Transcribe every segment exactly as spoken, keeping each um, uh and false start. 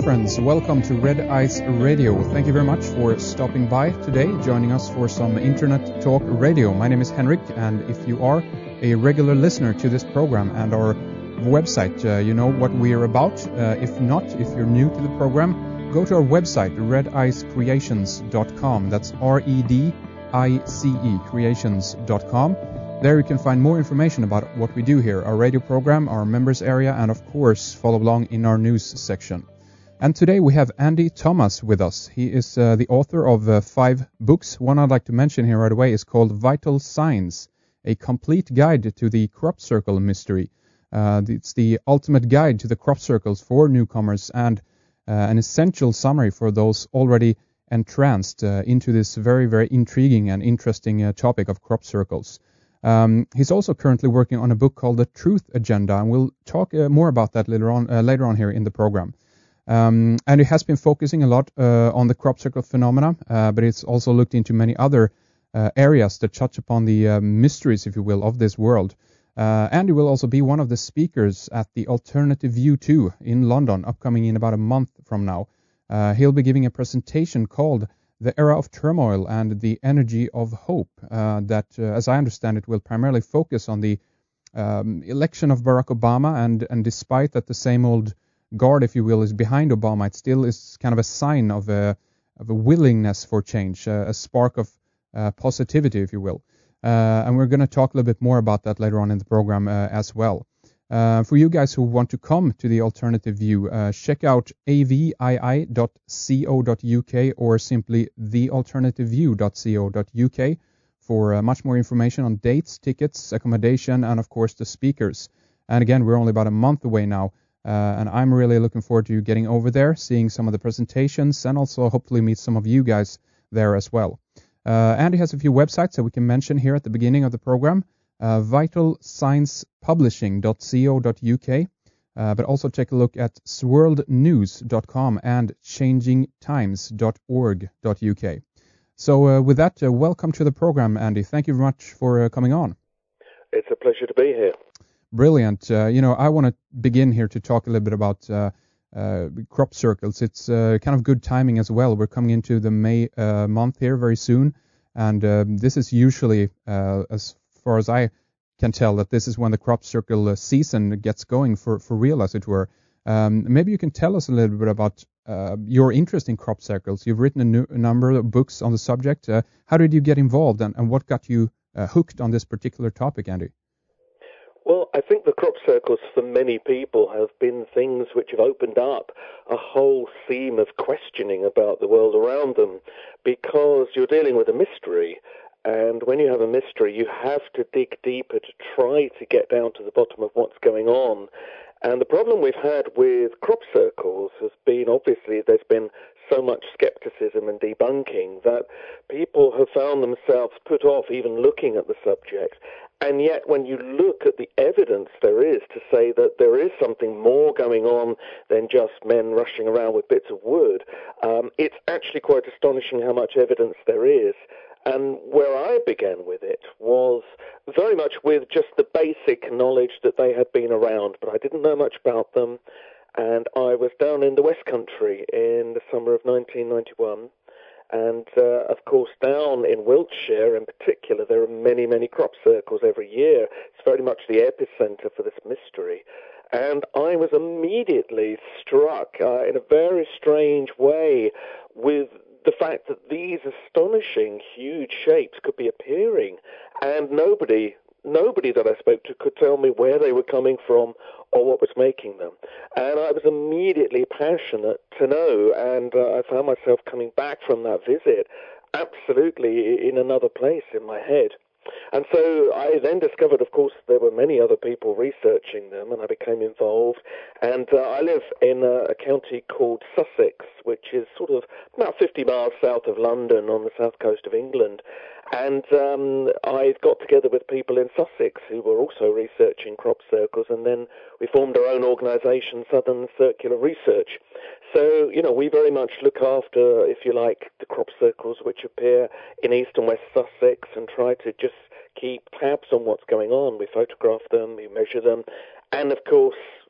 friends, welcome to Red Ice Radio. Thank you very much for stopping by today, joining us for some Internet Talk Radio. My name is Henrik, and if you are a regular listener to this program and our website, uh, you know what we are about. Uh, if not, if you're new to the program, go to our website, red ice creations dot com. That's R E D I C E, creations dot com. There you can find more information about what we do here, our radio program, our members area, and of course follow along in our news section. And today we have Andy Thomas with us. He is uh, the author of uh, five books. One I'd like to mention here right away is called Vital Signs, a complete guide to the crop circle mystery. Uh, it's the ultimate guide to the crop circles for newcomers and uh, an essential summary for those already entranced uh, into this very, very intriguing and interesting uh, topic of crop circles. Um, he's also currently working on a book called The Truth Agenda, and we'll talk uh, more about that later on uh, later on here in the program. Um, and it has been focusing a lot uh, on the crop circle phenomena, uh, but it's also looked into many other uh, areas that touch upon the uh, mysteries, if you will, of this world. Uh, Andy will also be one of the speakers at the Alternative View two in London, upcoming in about a month from now. Uh, he'll be giving a presentation called The Era of Turmoil and the Energy of Hope, uh, that, uh, as I understand it, will primarily focus on the um, election of Barack Obama, and, and despite that the same old guard, if you will, is behind Obama, it still is kind of a sign of a, of a willingness for change, uh, a spark of uh, positivity, if you will. Uh, and we're going to talk a little bit more about that later on in the program uh, as well. Uh, for you guys who want to come to the Alternative View, uh, check out a v i i dot co dot u k or simply the alternative view dot co dot u k for uh, much more information on dates, tickets, accommodation, and of course the speakers. And again, we're only about a month away now, uh, and I'm really looking forward to getting over there, seeing some of the presentations, and also hopefully meet some of you guys there as well. Uh, Andy has a few websites that we can mention here at the beginning of the program. Uh, vital signs publishing dot co dot u k, uh, but also take a look at swirled news dot com and changing times dot org dot u k. So uh, with that, uh, welcome to the program, Andy. Thank you very much for uh, coming on. It's a pleasure to be here. Brilliant. Uh, you know, I want to begin here to talk a little bit about uh, uh, crop circles. It's uh, kind of good timing as well. We're coming into the May uh, month here very soon, and uh, this is usually, uh, as far as I can tell, that this is when the crop circle uh, season gets going for, for real, as it were. Um, maybe you can tell us a little bit about uh, your interest in crop circles. You've written a, new, a number of books on the subject. Uh, how did you get involved, and, and what got you uh, hooked on this particular topic, Andy? Well, I think the crop circles for many people have been things which have opened up a whole theme of questioning about the world around them, because you're dealing with a mystery. And when you have a mystery, you have to dig deeper to try to get down to the bottom of what's going on. And the problem we've had with crop circles has been, obviously, there's been so much skepticism and debunking that people have found themselves put off even looking at the subject. And yet, when you look at the evidence there is to say that there is something more going on than just men rushing around with bits of wood, um, it's actually quite astonishing how much evidence there is. And where I began with it was very much with just the basic knowledge that they had been around, but I didn't know much about them. And I was down in the West Country in the summer of nineteen ninety-one. And, uh, of course, down in Wiltshire in particular, there are many, many crop circles every year. It's very much the epicenter for this mystery. And I was immediately struck uh, in a very strange way with the fact that these astonishing, huge shapes could be appearing, and nobody, nobody that I spoke to could tell me where they were coming from or what was making them. And I was immediately passionate to know, and uh, I found myself coming back from that visit absolutely in another place in my head. And so I then discovered, of course, there were many other people researching them, and I became involved. And uh, I live in a, a county called Sussex, which is sort of about fifty miles south of London on the south coast of England. And um, I got together with people in Sussex who were also researching crop circles, and then we formed our own organisation, Southern Circular Research. So, you know, we very much look after, if you like, the crop circles which appear in East and West Sussex, and try to just keep tabs on what's going on. We photograph them, we measure them, and of course,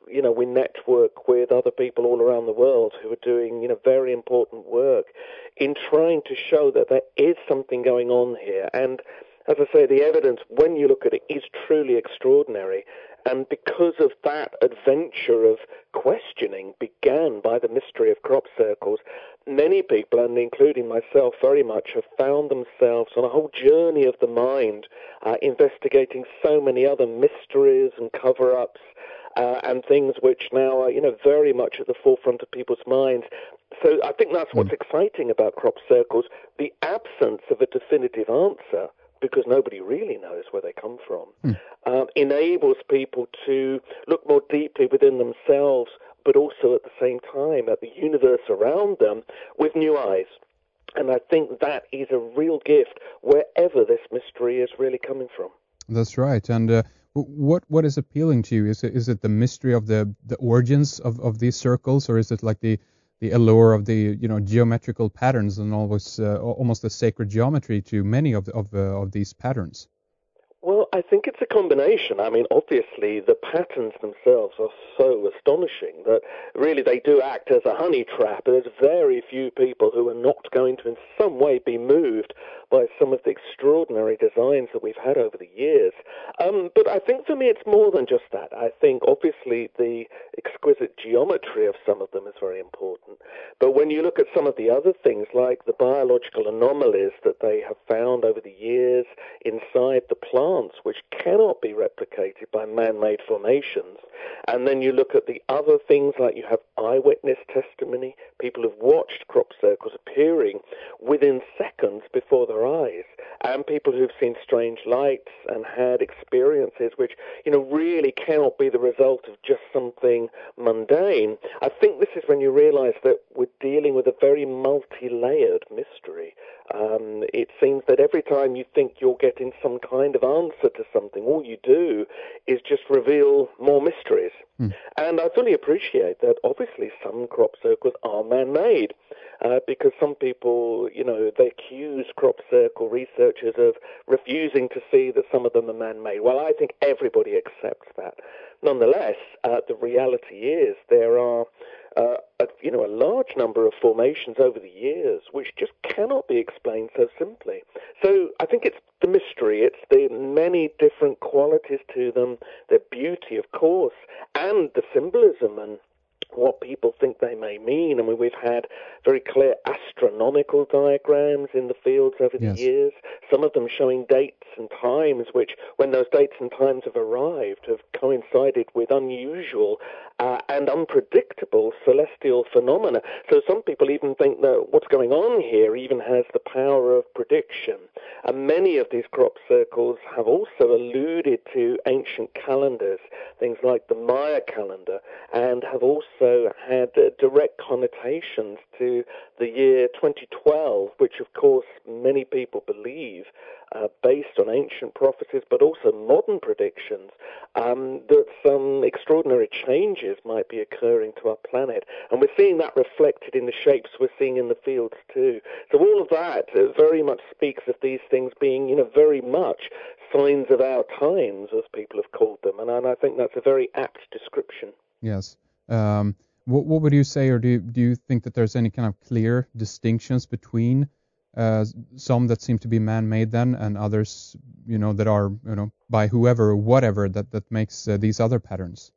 you know, we network with other people all around the world who are doing, you know, very important work in trying to show that there is something going on here. And as I say, the evidence, when you look at it, is truly extraordinary. And because of that adventure of questioning began by the mystery of crop circles, many people, and including myself very much, have found themselves on a whole journey of the mind, uh, investigating so many other mysteries and cover-ups uh, and things which now are, you know, very much at the forefront of people's minds. So I think that's what's mm. exciting about crop circles, the absence of a definitive answer, because nobody really knows where they come from, hmm. uh, enables people to look more deeply within themselves, but also at the same time at the universe around them with new eyes. And I think that is a real gift wherever this mystery is really coming from. That's right. And uh, what what is appealing to you? Is it, is it the mystery of the, the origins of, of these circles, or is it like the the allure of the, you know, geometrical patterns and always uh, almost a sacred geometry to many of the, of uh, of these patterns? Well, I think it's a combination. I mean, obviously, the patterns themselves are so astonishing that really they do act as a honey trap. There's very few people who are not going to in some way be moved by some of the extraordinary designs that we've had over the years. Um, but I think for me it's more than just that. I think obviously the exquisite geometry of some of them is very important. But when you look at some of the other things, like the biological anomalies that they have found over the years inside the plants, which cannot be replicated by man-made formations, and then you look at the other things, like you have eyewitness testimony, people have watched crop circles appearing within seconds before their eyes, and people who've seen strange lights and had experiences which, you know, really cannot be the result of just something mundane. I think this is when you realize that we're dealing with a very multi-layered mystery. Um, it seems that every time you think you're getting some kind of answer to something, all you do is just reveal more mysteries. Mm. And I fully appreciate that obviously some crop circles are man-made, uh, because some people, you know, they accuse crop circle researchers of refusing to see that some of them are man-made. Well, I think everybody accepts that. Nonetheless, uh, the reality is there are uh, a, you know, a large number of formations over the years which just cannot be explained so simply. So I think it's the mystery, it's the many different qualities to them, their beauty, of course, and the symbolism and what people think they may mean. I mean, we've had very clear astronomical diagrams in the fields over the yes. years, some of them showing dates and times which, when those dates and times have arrived, have coincided with unusual uh, and unpredictable celestial phenomena. So some people even think that what's going on here even has the power of prediction. And many of these crop circles have also alluded to ancient calendars, things like the Maya calendar, and have also had uh, direct connotations to the year twenty twelve, which of course many people believe, uh, based on ancient prophecies, but also modern predictions, um, that some extraordinary changes might be occurring to our planet. And we're seeing that reflected in the shapes we're seeing in the fields too. So all of that uh, very much speaks of these things being, you know, very much signs of our times, as people have called them. And, and I think that's a very apt description. Yes. Um, what, what would you say, or do you, do you think that there's any kind of clear distinctions between uh, some that seem to be man-made then and others, you know, that are, you know, by whoever or whatever that, that makes uh, these other patterns?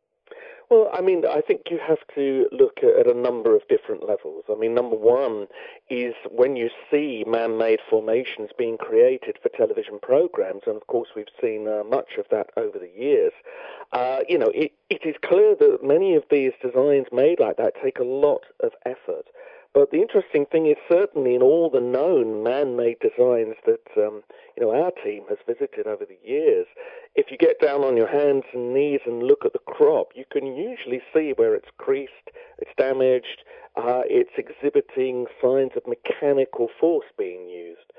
Well, I mean, I think you have to look at a number of different levels. I mean, number one is when you see man-made formations being created for television programs, and of course we've seen uh, much of that over the years, uh, you know, it, it is clear that many of these designs made like that take a lot of effort. But the interesting thing is certainly in all the known man-made designs that um, you know our team has visited over the years, if you get down on your hands and knees and look at the crop, you can usually see where it's creased, it's damaged, uh, it's exhibiting signs of mechanical force being used.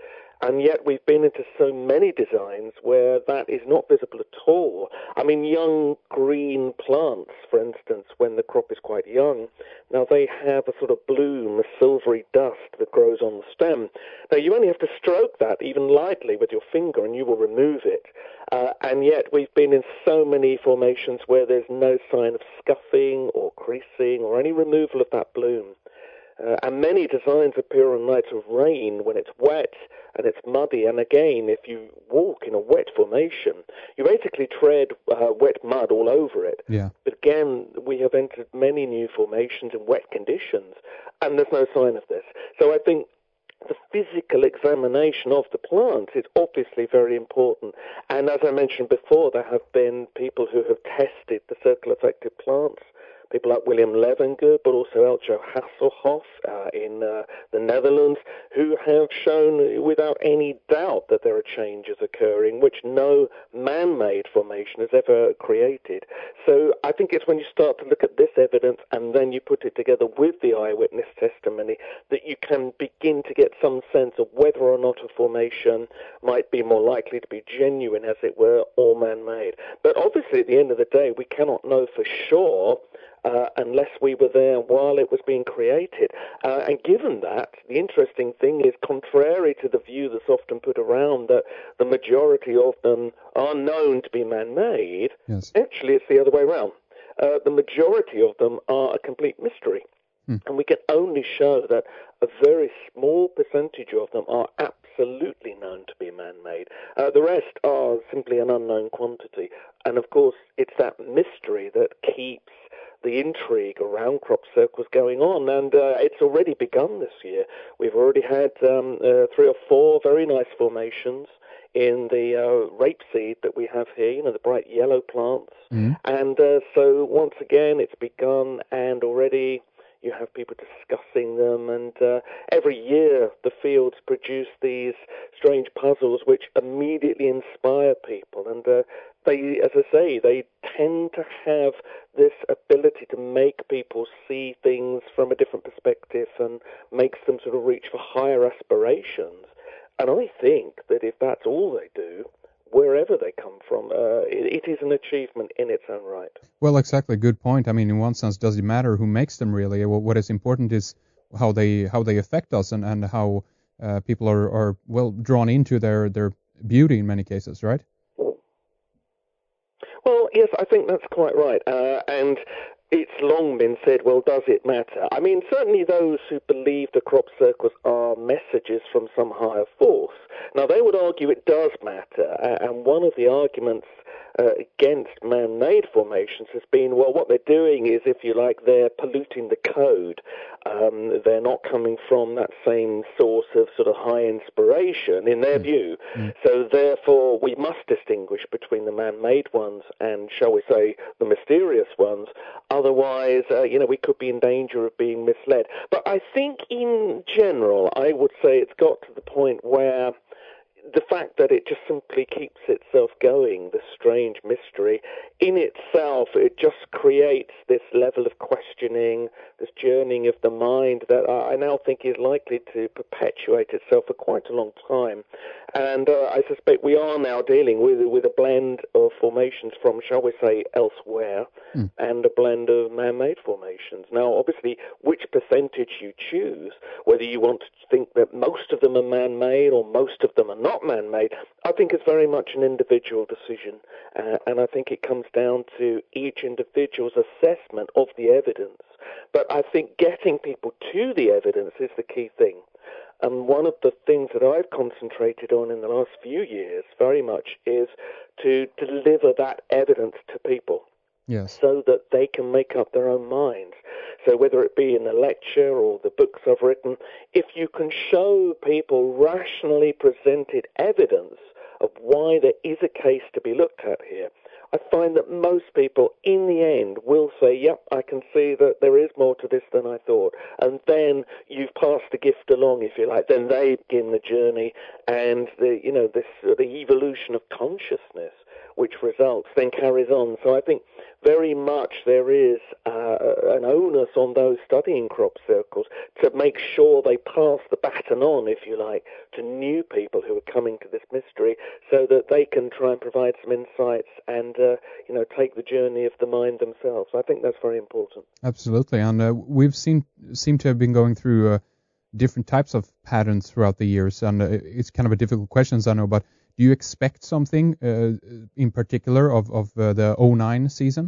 And yet we've been into so many designs where that is not visible at all. I mean, young green plants, for instance, when the crop is quite young, now they have a sort of bloom, a silvery dust that grows on the stem. Now, you only have to stroke that even lightly with your finger and you will remove it. Uh, and yet we've been in so many formations where there's no sign of scuffing or creasing or any removal of that bloom. Uh, and many designs appear on nights of rain when it's wet and it's muddy. And again, if you walk in a wet formation, you basically tread uh, wet mud all over it. Yeah. But again, we have entered many new formations in wet conditions, and there's no sign of this. So I think the physical examination of the plant is obviously very important. And as I mentioned before, there have been people who have tested the circle-affected plants, people like William Levengood, but also Elcho Hasselhoff uh, in uh, the Netherlands, who have shown without any doubt that there are changes occurring, which no man-made formation has ever created. So I think it's when you start to look at this evidence and then you put it together with the eyewitness testimony that you can begin to get some sense of whether or not a formation might be more likely to be genuine, as it were, or man-made. But obviously, at the end of the day, we cannot know for sure Uh, unless we were there while it was being created. Uh, and given that, the interesting thing is, contrary to the view that's often put around that the majority of them are known to be man-made, yes. actually it's the other way around. Uh, the majority of them are a complete mystery. Hmm. And we can only show that a very small percentage of them are absolutely known to be man-made. Uh, the rest are simply an unknown quantity. And of course, it's that mystery that keeps the intrigue around crop circles going on, and uh, it's already begun this year. We've already had um, uh, three or four very nice formations in the uh, rapeseed that we have here, you know, the bright yellow plants. Mm. And uh, so once again, it's begun, and already you have people discussing them, and uh, every year the fields produce these strange puzzles which immediately inspire people, and uh, they, as I say, they tend to have this ability to make people see things from a different perspective and makes them sort of reach for higher aspirations. And I think that if that's all they do, wherever they come from, uh, it, it is an achievement in its own right. Well, exactly. Good point. I mean, in one sense, does it matter who makes them really? What is important is how they how they affect us and, and how uh, people are, are, well, drawn into their, their beauty in many cases, right? Well, yes, I think that's quite right. Uh, and it's long been said, well, does it matter? I mean, certainly those who believe the crop circles are messages from some higher force. Now, they would argue it does matter. Uh, and one of the arguments uh, against man-made formations has been, well, what they're doing is, if you like, they're polluting the code. Um, they're not coming from that same source of sort of high inspiration, in their mm. view. Mm. So, therefore, we must distinguish between the man-made ones and, shall we say, the mysterious ones. Otherwise, uh, you know, we could be in danger of being misled. But I think in general, I would say it's got to the point where the fact that it just simply keeps itself going, the strange mystery, in itself, it just creates this level of questioning, this journeying of the mind that I now think is likely to perpetuate itself for quite a long time. And uh, I suspect we are now dealing with with a blend of formations from, shall we say, elsewhere, mm. and a blend of man-made formations. Now, obviously, which percentage you choose, whether you want to think that most of them are man-made or most of them are not man-made, I think it's very much an individual decision. Uh, and I think it comes down to each individual's assessment of the evidence. But I think getting people to the evidence is the key thing. And one of the things that I've concentrated on in the last few years very much is to deliver that evidence to people. Yes. So that they can make up their own minds. So whether it be in a lecture or the books I've written, if you can show people rationally presented evidence of why there is a case to be looked at here, I find that most people in the end will say, yep, I can see that there is more to this than I thought. And then you've passed the gift along, if you like. Then they begin the journey and the, you know, this uh, the evolution of consciousness, which results, then carries on. So I think very much there is uh, an onus on those studying crop circles to make sure they pass the baton on, if you like, to new people who are coming to this mystery, so that they can try and provide some insights and, uh, you know, take the journey of the mind themselves. I think that's very important. Absolutely, and uh, we've seen seem to have been going through uh, different types of patterns throughout the years, and uh, it's kind of a difficult question, I know, but do you expect something uh, in particular of, of uh, the oh nine season?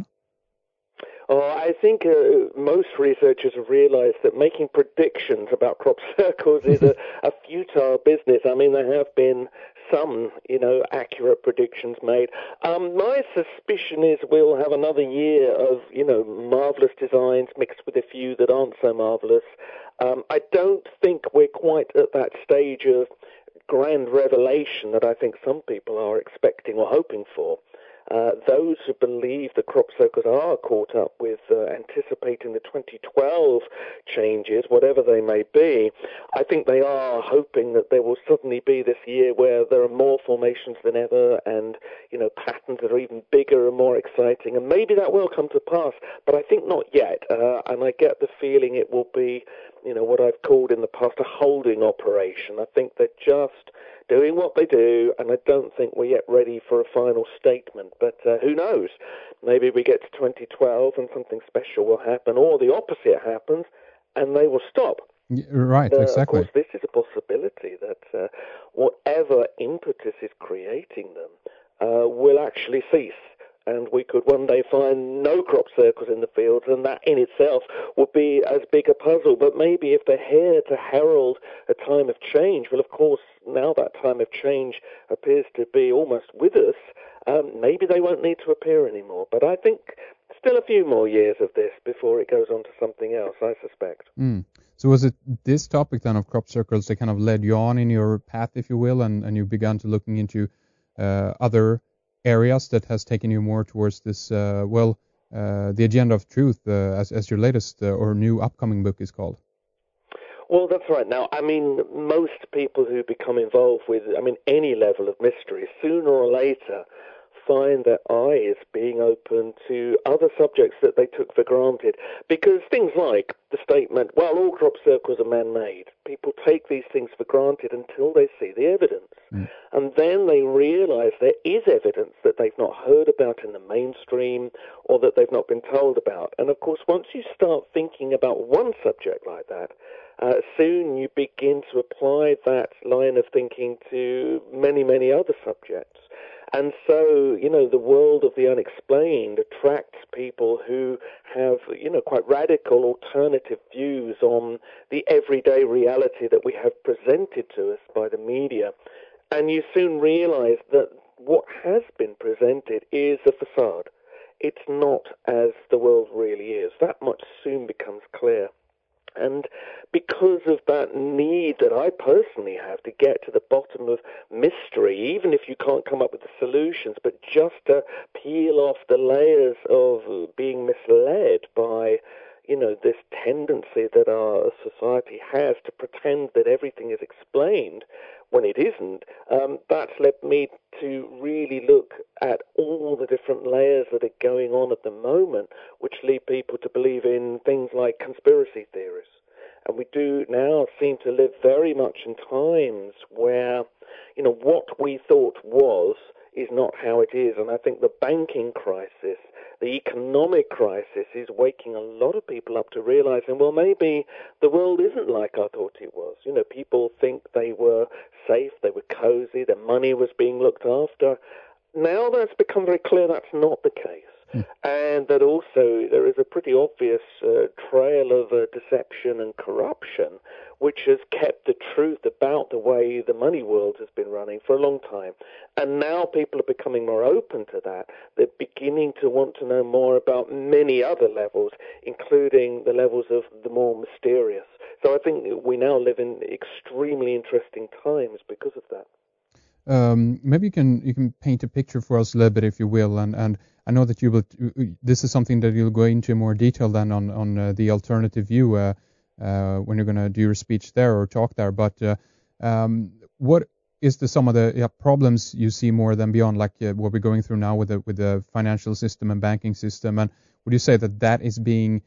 Oh, I think uh, most researchers have realized that making predictions about crop circles is a, a futile business. I mean, there have been some, you know, accurate predictions made. Um, my suspicion is we'll have another year of, you know, marvelous designs mixed with a few that aren't so marvelous. Um, I don't think we're quite at that stage of grand revelation that I think some people are expecting or hoping for. Uh, those who believe the crop circles are caught up with uh, anticipating the twenty twelve changes, whatever they may be, I think they are hoping that there will suddenly be this year where there are more formations than ever and, you know, patterns that are even bigger and more exciting. And maybe that will come to pass, but I think not yet. Uh, and I get the feeling it will be, you know, what I've called in the past a holding operation. I think they're just doing what they do, and I don't think we're yet ready for a final statement. But uh, who knows? Maybe we get to twenty twelve and something special will happen, or the opposite happens, and they will stop. Yeah, right, uh, exactly. Of course, this is a possibility that uh, whatever impetus is creating them uh, will actually cease. And we could one day find no crop circles in the fields, and that in itself would be as big a puzzle. But maybe if they're here to herald a time of change, well, of course, now that time of change appears to be almost with us, um, maybe they won't need to appear anymore. But I think still a few more years of this before it goes on to something else, I suspect. Mm. So was it this topic then of crop circles that kind of led you on in your path, if you will, and, and you began to looking into uh, other areas that has taken you more towards this, uh, well, uh, the agenda of truth, uh, as, as your latest uh, or new upcoming book is called? Well, that's right. Now, I mean, most people who become involved with, I mean, any level of mystery, sooner or later find their eyes being open to other subjects that they took for granted. Because things like the statement, well, all crop circles are man-made. People take these things for granted until they see the evidence. Mm. And then they realize there is evidence that they've not heard about in the mainstream or that they've not been told about. And, of course, once you start thinking about one subject like that, uh, soon you begin to apply that line of thinking to many, many other subjects. And so, you know, the world of the unexplained attracts people who have, you know, quite radical alternative views on the everyday reality that we have presented to us by the media. And you soon realize that what has been presented is a facade. It's not as the world really is. That much soon becomes clear. And because of that need that I personally have to get to the bottom of mystery, even if you can't come up with the solutions, but just to peel off the layers of being misled by, you know, this tendency that our society has to pretend that everything is explained when it isn't, um, that's led me to really look at all the different layers that are going on at the moment, which lead people to believe in things like conspiracy theories. And we do now seem to live very much in times where, you know, what we thought was is not how it is. And I think the banking crisis, the economic crisis is waking a lot of people up to realizing, well, maybe the world isn't like I thought it was. You know, people think they were safe, they were cozy, their money was being looked after. Now that's become very clear that's not the case. Hmm. And that also there is a pretty obvious uh, trail of uh, deception and corruption, which has kept the truth about the way the money world has been running for a long time. And now people are becoming more open to that. They're beginning to want to know more about many other levels, including the levels of the more mysterious. So I think we now live in extremely interesting times because of that. Um, maybe you can you can paint a picture for us a little bit, if you will, and, and I know that you will. This is something that you'll go into more detail than on on uh, the alternative view uh, uh, when you're going to do your speech there or talk there. But uh, um, what is there some of the yeah, problems you see more than beyond like uh, what we're going through now with the with the financial system and banking system? And would you say that that is being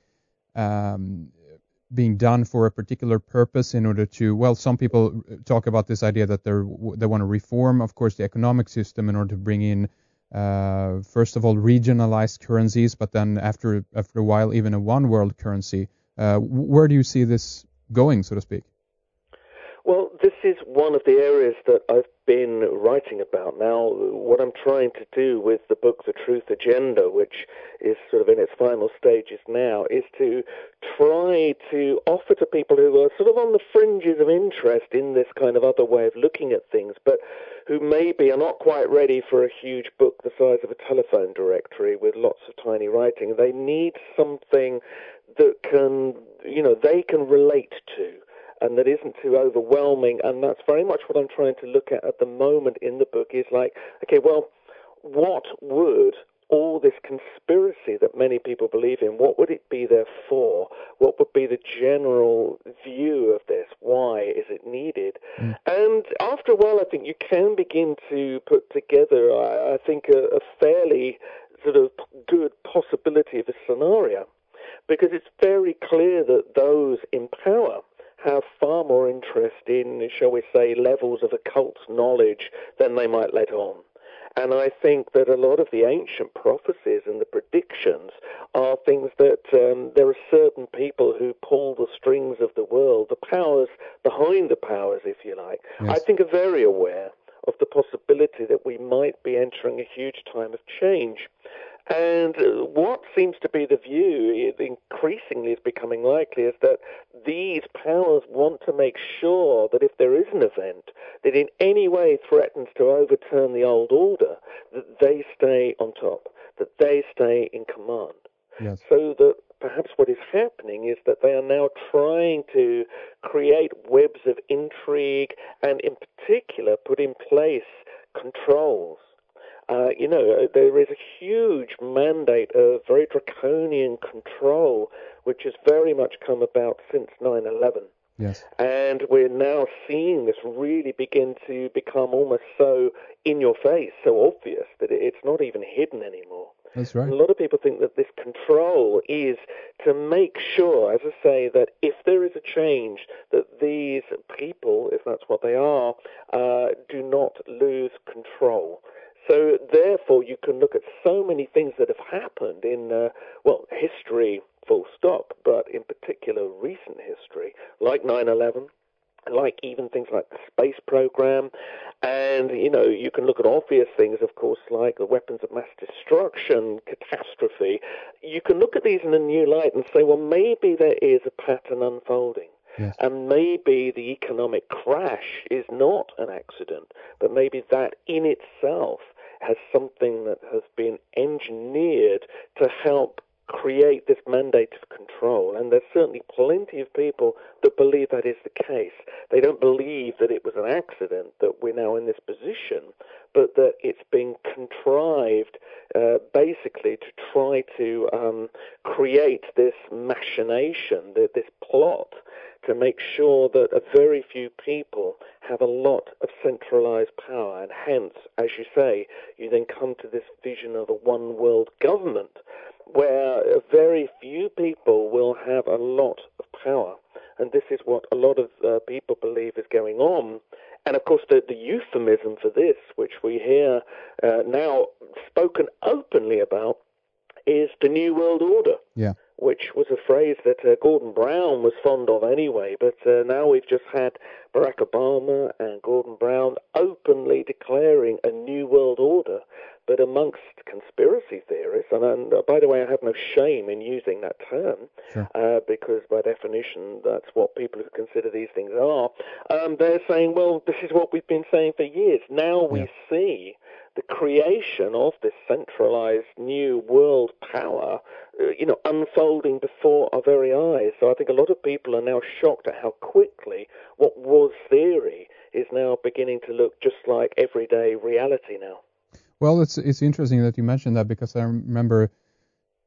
um, being done for a particular purpose in order to, well, some people talk about this idea that they're, they want to reform, of course, the economic system in order to bring in, uh, first of all, regionalized currencies, but then after after a while, even a one world currency. Uh, where do you see this going, so to speak? Well, this is one of the areas that I've been writing about. Now, what I'm trying to do with the book, The Truth Agenda, which is sort of in its final stages now, is to try to offer to people who are sort of on the fringes of interest in this kind of other way of looking at things, but who maybe are not quite ready for a huge book the size of a telephone directory with lots of tiny writing. They need something that can, you know, they can relate to, and that isn't too overwhelming, and that's very much what I'm trying to look at at the moment in the book, is like, okay, well, what would all this conspiracy that many people believe in, what would it be there for? What would be the general view of this? Why is it needed? Mm. And after a while, I think you can begin to put together, I, I think, a, a fairly sort of good possibility of a scenario, because it's very clear that those in power have far more interest in, shall we say, levels of occult knowledge than they might let on. And I think that a lot of the ancient prophecies and the predictions are things that um, there are certain people who pull the strings of the world, the powers behind the powers, if you like, yes. I think are very aware of the possibility that we might be entering a huge time of change. And what seems to be the view, increasingly is becoming likely, is that these powers want to make sure that if there is an event that in any way threatens to overturn the old order, that they stay on top, that they stay in command. Yes. So that perhaps what is happening is that they are now trying to create webs of intrigue and in particular put in place controls. Uh, you know, there is a huge mandate of very draconian control, which has very much come about since nine eleven. Yes. And we're now seeing this really begin to become almost so in your face, so obvious, that it's not even hidden anymore. That's right. And a lot of people think that this control is to make sure, as I say, that if there is a change, that these people, if that's what they are, uh, do not lose control. So, therefore, you can look at so many things that have happened in, uh, well, history, full stop, but in particular recent history, like nine eleven, like even things like the space program, and, you know, you can look at obvious things, of course, like the weapons of mass destruction, catastrophe. You can look at these in a new light and say, well, maybe there is a pattern unfolding. Yes. And maybe the economic crash is not an accident, but maybe that in itself has something that has been engineered to help create this mandate of control. And there's certainly plenty of people that believe that is the case. They don't believe that it was an accident that we're now in this position, but that it's been contrived uh, basically to try to um, create this machination, this plot, to make sure that a very few people have a lot of centralized power. And hence, as you say, you then come to this vision of a one world government where very few people will have a lot of power. And this is what a lot of uh, people believe is going on. And, of course, the, the euphemism for this, which we hear uh, now spoken openly about, is the New World Order. Yeah. Which was a phrase that uh, Gordon Brown was fond of anyway. But uh, now we've just had Barack Obama and Gordon Brown openly declaring a new world order. But amongst conspiracy theorists, and, and uh, by the way, I have no shame in using that term, sure. uh, because by definition, that's what people who consider these things are. Um, they're saying, well, this is what we've been saying for years. Now we yeah. see the creation of this centralized new world power, uh, you know, unfolding before our very eyes. So I think a lot of people are now shocked at how quickly what was theory is now beginning to look just like everyday reality now. Well, it's it's interesting that you mentioned that, because I remember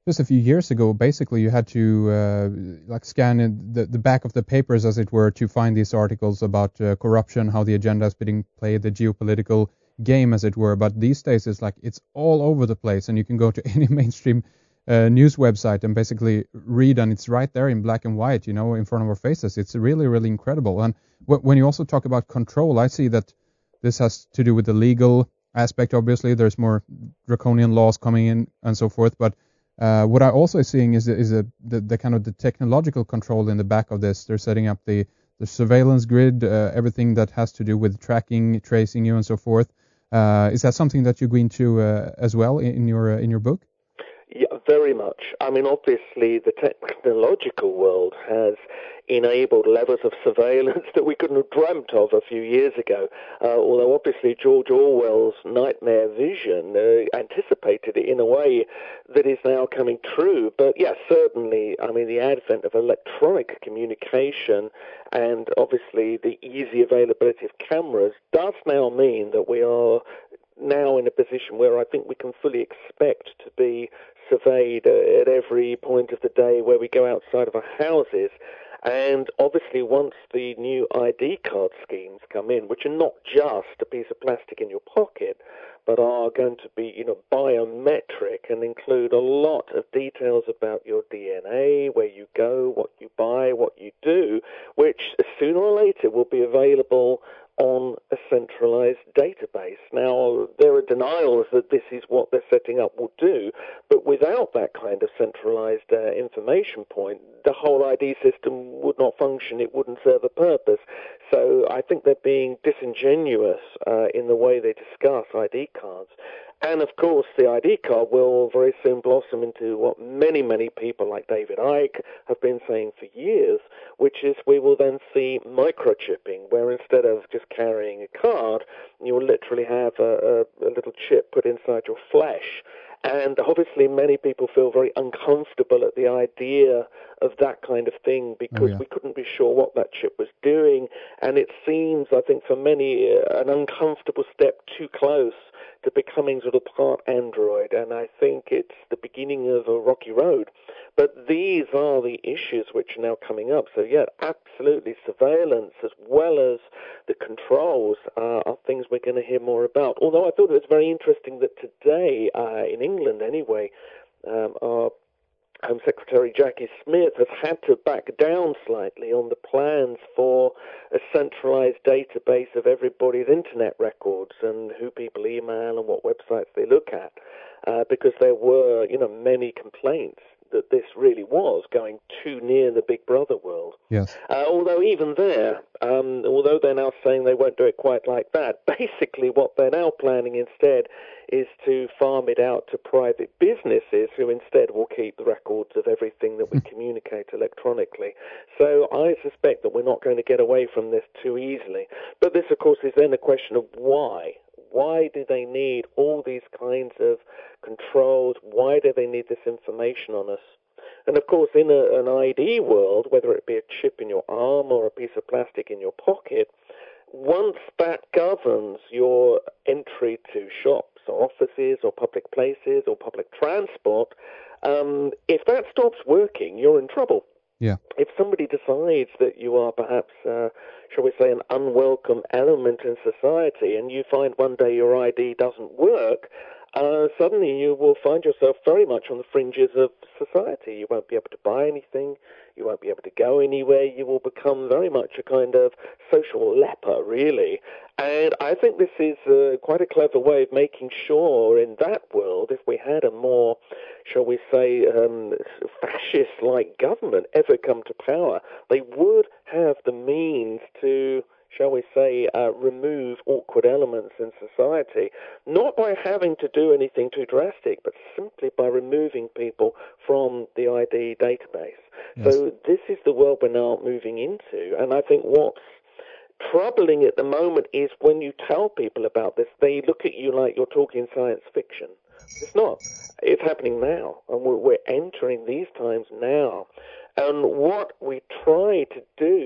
just a few years ago, basically you had to uh, like scan the, the back of the papers, as it were, to find these articles about uh, corruption, how the agenda is being played, the geopolitical game, as it were. But these days it's like it's all over the place, and you can go to any mainstream uh, news website and basically read, and it's right there in black and white, you know, in front of our faces. It's really, really incredible. And w- when you also talk about control, I see that this has to do with the legal aspect. Obviously, there's more draconian laws coming in and so forth, but Uh, what I'm also seeing is is a, the, the kind of the technological control in the back of this. They're setting up the, the surveillance grid, uh, everything that has to do with tracking, tracing you, and so forth. Uh, is that something that you go into uh, as well in your uh, in your book? Yeah, very much. I mean, obviously, the technological world has enabled levels of surveillance that we couldn't have dreamt of a few years ago. Uh, although, obviously, George Orwell's nightmare vision uh, anticipated it in a way that is now coming true. But, yeah, certainly, I mean, the advent of electronic communication and, obviously, the easy availability of cameras does now mean that we are now in a position where I think we can fully expect to be surveyed at every point of the day where we go outside of our houses. And obviously once the new I D card schemes come in, which are not just a piece of plastic in your pocket, but are going to be, you know, biometric and include a lot of details about your D N A, where you go, what you buy, what you do, which sooner or later will be available on a centralized database. Now, there are denials that this is what they're setting up will do, but without that kind of centralized uh, information point, the whole I D system would not function. It wouldn't serve a purpose. So I think they're being disingenuous uh, in the way they discuss I D cards. And, of course, the I D card will very soon blossom into what many, many people like David Icke have been saying for years, which is we will then see microchipping, where instead of just carrying a card, you will literally have a, a, a little chip put inside your flesh. And obviously many people feel very uncomfortable at the idea of that kind of thing because oh, yeah. we couldn't be sure what that chip was doing. And it seems, I think, for many, uh, an uncomfortable step too close to becoming sort of part android. And I think it's the beginning of a rocky road. But these are the issues which are now coming up. So, yeah, absolutely, surveillance as well as the controls uh, are things we're going to hear more about. Although I thought it was very interesting that today, uh, in England anyway, um, our Home Secretary Jackie Smith has had to back down slightly on the plans for a centralized database of everybody's internet records and who people email and what websites they look at, uh, because there were, you know, many complaints that this really was going too near the Big Brother world. Yes. Uh, although even there, um, although they're now saying they won't do it quite like that, basically what they're now planning instead is to farm it out to private businesses who instead will keep the records of everything that we communicate electronically. So I suspect that we're not going to get away from this too easily. But this, of course, is then a question of why. Why do they need all these kinds of controls? Why do they need this information on us? And, of course, in a, an I D world, whether it be a chip in your arm or a piece of plastic in your pocket, once that governs your entry to shops or offices or public places or public transport, um, if that stops working, you're in trouble. Yeah. If somebody decides that you are perhaps, uh, shall we say, an unwelcome element in society and you find one day your I D doesn't work, uh, suddenly you will find yourself very much on the fringes of society. You won't be able to buy anything. You won't be able to go anywhere. You will become very much a kind of social leper, really. And I think this is uh, quite a clever way of making sure in that world, if we had a more, shall we say, um, fascist-like government ever come to power, they would have the means to, shall we say, uh, remove awkward elements in society, not by having to do anything too drastic, but simply by removing people from the I D database. Yes. So this is the world we're now moving into, and I think what's troubling at the moment is when you tell people about this, they look at you like you're talking science fiction. It's not. It's happening now, and we're, we're entering these times now. And what we try to do, the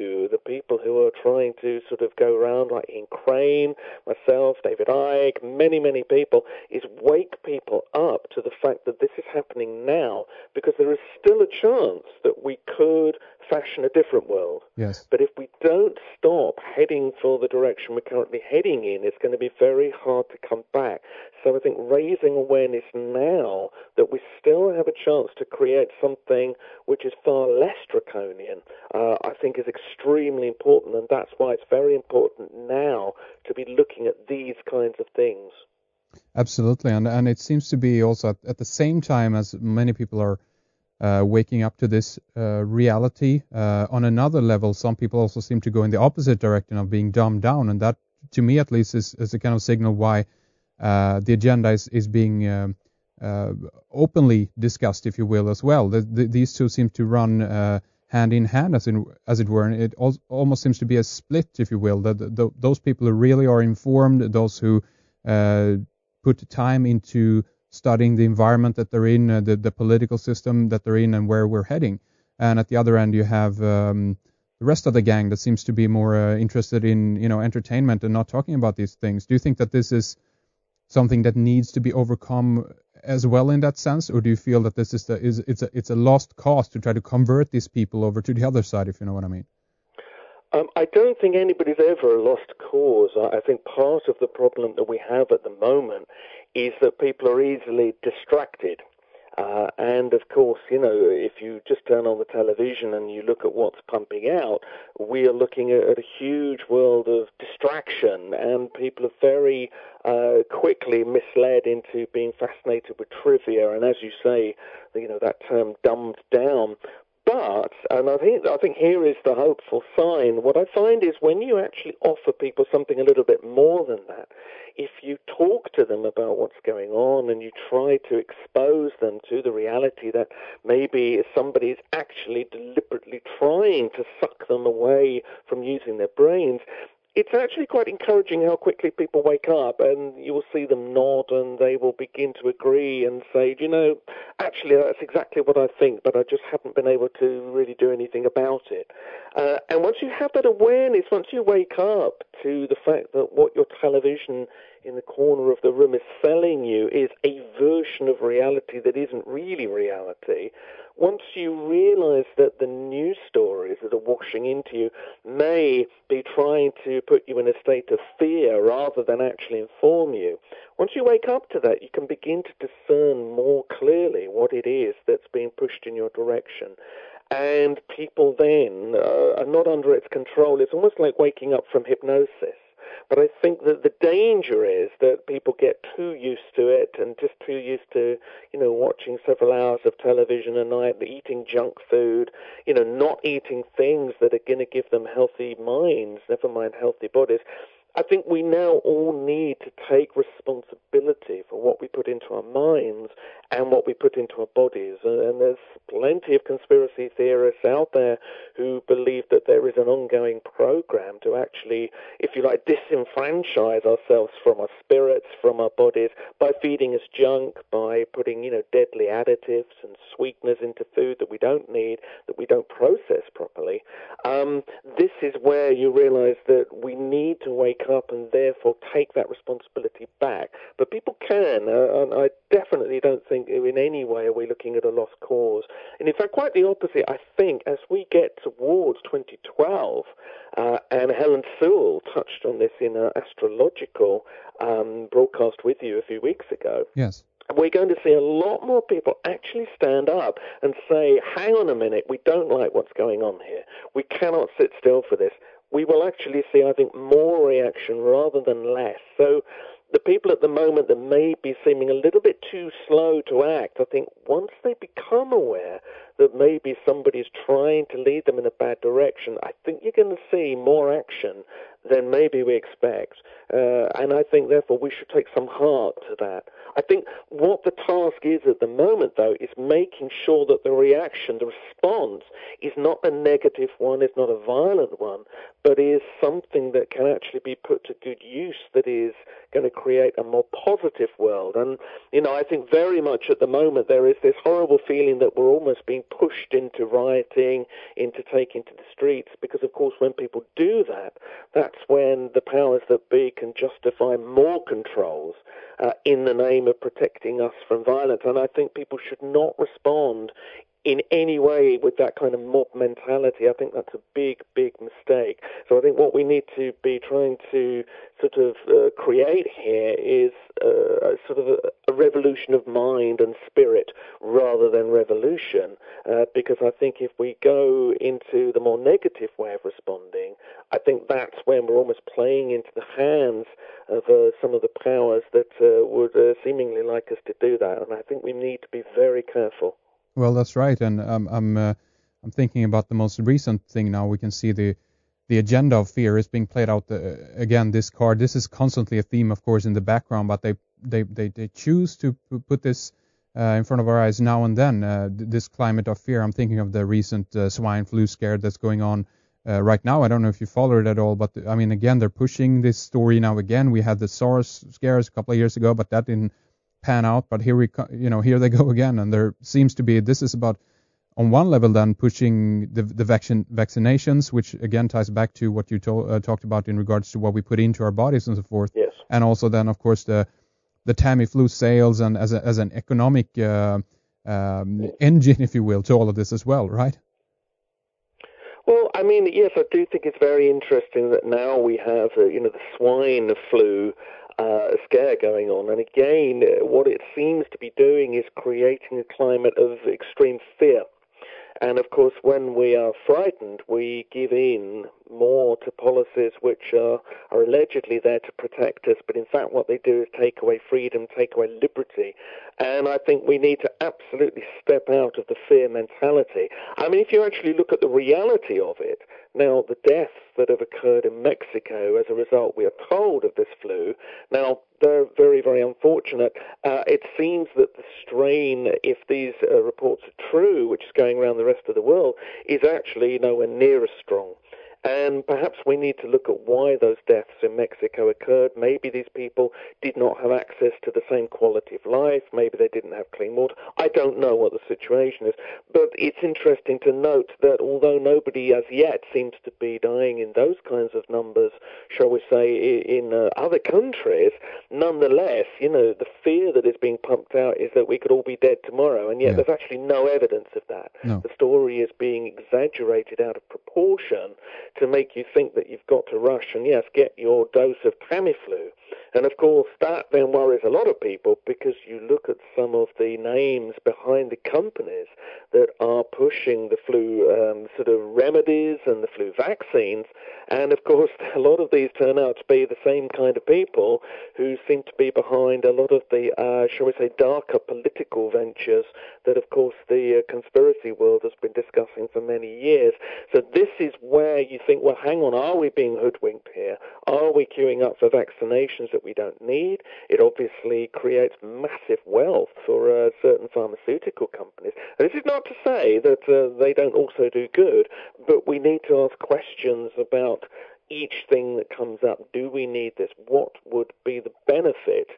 people who are trying to sort of go around, like Ian Crane, myself, David Icke, many, many people, is wake people up to the fact that this is happening now, because there is still a chance that we could fashion a different world. Yes. But if we don't stop heading for the direction we're currently heading in, it's going to be very hard to come back. So I think raising awareness now that we still have a chance to create something which is far less draconian, uh, I think is extremely important, and that's why it's very important now to be looking at these kinds of things. Absolutely, and and it seems to be also at, at the same time as many people are uh, waking up to this uh, reality. Uh, on another level, some people also seem to go in the opposite direction of being dumbed down, and that, to me at least, is, is a kind of signal why uh, the agenda is is being um, uh, openly discussed, if you will, as well. The, the, these two seem to run uh, hand in hand, as in as it were, and it al- almost seems to be a split, if you will. That the, those people who really are informed, those who uh, put time into studying the environment that they're in, uh, the, the political system that they're in, and where we're heading. And at the other end, you have um, the rest of the gang that seems to be more uh, interested in, you know, entertainment and not talking about these things. Do you think that this is something that needs to be overcome as well in that sense, or do you feel that this is the, is it's a it's a lost cause to try to convert these people over to the other side, if you know what I mean? Um, I don't think anybody's ever a lost cause. I think part of the problem that we have at the moment is that people are easily distracted. Uh, and, of course, you know, if you just turn on the television and you look at what's pumping out, we are looking at, at a huge world of distraction, and people are very uh, quickly misled into being fascinated with trivia. And as you say, you know, that term dumbed down. But, and I think I think here is the hopeful sign, what I find is when you actually offer people something a little bit more than that, if you talk to them about what's going on and you try to expose them to the reality that maybe somebody is actually deliberately trying to suck them away from using their brains, it's actually quite encouraging how quickly people wake up, and you will see them nod and they will begin to agree and say, you know, actually that's exactly what I think, but I just haven't been able to really do anything about it. Uh, and once you have that awareness, once you wake up to the fact that what your television in the corner of the room is selling you is a version of reality that isn't really reality, once you realize that the news stories that are washing into you may be trying to put you in a state of fear rather than actually inform you, once you wake up to that, you can begin to discern more clearly what it is that's being pushed in your direction. And people then uh, are not under its control. It's almost like waking up from hypnosis. But I think that the danger is that people get too used to it and just too used to, you know, watching several hours of television a night, eating junk food, you know, not eating things that are going to give them healthy minds, never mind healthy bodies. I think we now all need to take responsibility for what we put into our minds and what we put into our bodies. And there's plenty of conspiracy theorists out there who believe that there is an ongoing program to actually, if you like, disenfranchise ourselves from our spirits, from our bodies, by feeding us junk, by putting, you know, deadly additives and sweeteners into food that we don't need, that we don't process properly. Um, this is where you realize that we need to wake up and therefore take that responsibility back. But people can, uh, and I definitely don't think in any way are we looking at a lost cause. And in fact, quite the opposite. I think as we get towards twenty twelve, uh, and Helen Sewell touched on this in an astrological um, broadcast with you a few weeks ago. Yes. We're going to see a lot more people actually stand up and say, hang on a minute, we don't like what's going on here. We cannot sit still for this. We will actually see, I think, more reaction rather than less. So the people at the moment that may be seeming a little bit too slow to act, I think once they become aware that maybe somebody's trying to lead them in a bad direction, I think you're going to see more action than maybe we expect. Uh, and I think, therefore, we should take some heart to that. I think what the task is at the moment, though, is making sure that the reaction, the response, is not a negative one, is not a violent one, but is something that can actually be put to good use, that is going to create a more positive world. And, you know, I think very much at the moment there is this horrible feeling that we're almost being pushed into rioting, into taking to the streets, because, of course, when people do that, that's when the powers that be can justify more controls uh, in the name of protecting us from violence. And I think people should not respond in any way with that kind of mob mentality. I think that's a big, big mistake. So I think what we need to be trying to sort of uh, create here is uh, a sort of a, a revolution of mind and spirit rather than revolution, uh, because I think if we go into the more negative way of responding, I think that's when we're almost playing into the hands of uh, some of the powers that uh, would uh, seemingly like us to do that. And I think we need to be very careful. Well, that's right, and um, I'm uh, I'm thinking about the most recent thing now. We can see the the agenda of fear is being played out uh, again. This card, this is constantly a theme, of course, in the background, but they they they, they choose to put this uh, in front of our eyes now and then. Uh, this climate of fear. I'm thinking of the recent uh, swine flu scare that's going on uh, right now. I don't know if you follow it at all, but I mean, again, they're pushing this story now again. We had the SARS scares a couple of years ago, but that didn't pan out, but here we, you know, here they go again, and there seems to be, this is about, on one level, then pushing the the vaccine vaccinations, which again ties back to what you to, uh, talked about in regards to what we put into our bodies and so forth. Yes. And also then, of course, the the Tamiflu sales and as a, as an economic uh, um, engine, if you will, to all of this as well, right? Well, I mean, yes, I do think it's very interesting that now we have, uh, you know, the swine flu Uh, scare going on. And again, uh, what it seems to be doing is creating a climate of extreme fear. And of course, when we are frightened, we give in more to policies which are, are allegedly there to protect us, but in fact what they do is take away freedom, take away liberty. And I think we need to absolutely step out of the fear mentality. I mean, if you actually look at the reality of it, now the deaths that have occurred in Mexico as a result, we are told, of this flu, now they're very, very unfortunate. Uh, it seems that the strain, if these uh, reports are true, which is going around the rest of the world, is actually nowhere near as strong. And perhaps we need to look at why those deaths in Mexico occurred. Maybe these people did not have access to the same quality of life. Maybe they didn't have clean water. I don't know what the situation is. But it's interesting to note that although nobody as yet seems to be dying in those kinds of numbers, shall we say, in uh, other countries, nonetheless, you know, the fear that is being pumped out is that we could all be dead tomorrow. And yet yeah. there's actually no evidence of that. No. The story is being exaggerated out of proportion to make you think that you've got to rush and, yes, get your dose of Tamiflu. And, of course, that then worries a lot of people because you look at some of the names behind the companies that are pushing the flu um, sort of remedies and the flu vaccines. And, of course, a lot of these turn out to be the same kind of people who seem to be behind a lot of the, uh, shall we say, darker political ventures that, of course, the uh, conspiracy world has been discussing for many years. So this is where you think, well, hang on, are we being hoodwinked here? Are we queuing up for vaccinations that we don't need? It obviously creates massive wealth for uh, certain pharmaceutical companies. And this is not to say that uh, they don't also do good, but we need to ask questions about each thing that comes up. Do we need this? What would be the benefit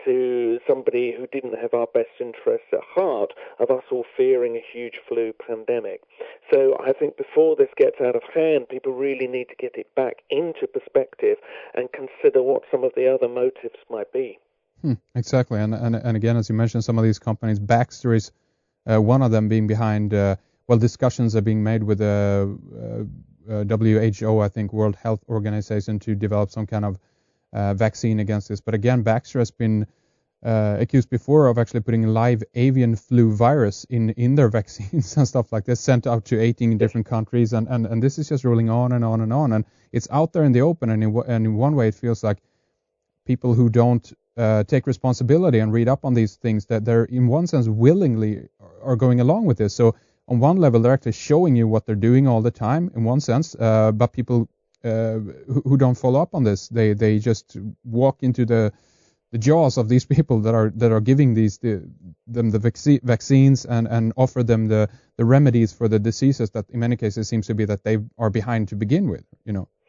to somebody who didn't have our best interests at heart of us all fearing a huge flu pandemic? So I think before this gets out of hand, people really need to get it back into perspective and consider what some of the other motives might be. Hmm, exactly. And, and and again, as you mentioned, some of these companies, Baxter is uh, one of them being behind, uh, well, discussions are being made with the uh, uh, W H O, I think, World Health Organization, to develop some kind of uh, vaccine against this. But again, Baxter has been uh, accused before of actually putting live avian flu virus in, in their vaccines and stuff like this, sent out to eighteen different countries. And, and, and this is just rolling on and on and on. And it's out there in the open. And in, and in one way, it feels like people who don't uh, take responsibility and read up on these things, that they're in one sense willingly are going along with this. So on one level, they're actually showing you what they're doing all the time in one sense, uh, but people uh, who, who don't follow up on this, they, they just walk into the the jaws of these people that are that are giving these the, them the vac- vaccines and, and offer them the, the remedies for the diseases that in many cases seems to be that they are behind to begin with, you know.